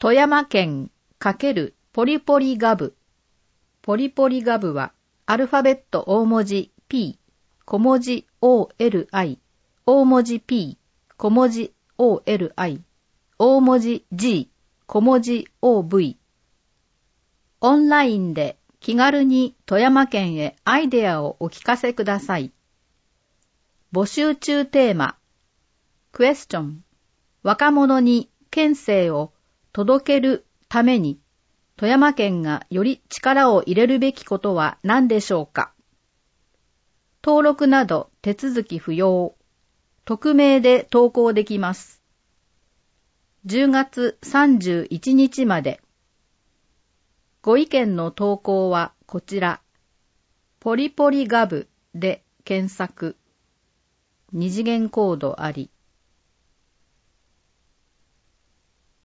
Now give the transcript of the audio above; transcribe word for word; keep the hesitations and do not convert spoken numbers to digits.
富山県×ポリポリガブ。ポリポリガブはアルファベット大文字 P、小文字 オーエルアイ、大文字 P、小文字 オーエルアイ、大文字 G、小文字 オーブイ。オンラインで気軽に富山県へアイデアをお聞かせください。募集中テーマ、クエスチョン、若者に県政を届けるために富山県がより力を入れるべきことは何でしょうか。登録など手続き不要。匿名で投稿できます。じゅうがつさんじゅういちにちまで。ご意見の投稿はこちら。ポリポリガブで検索。二次元コードあり。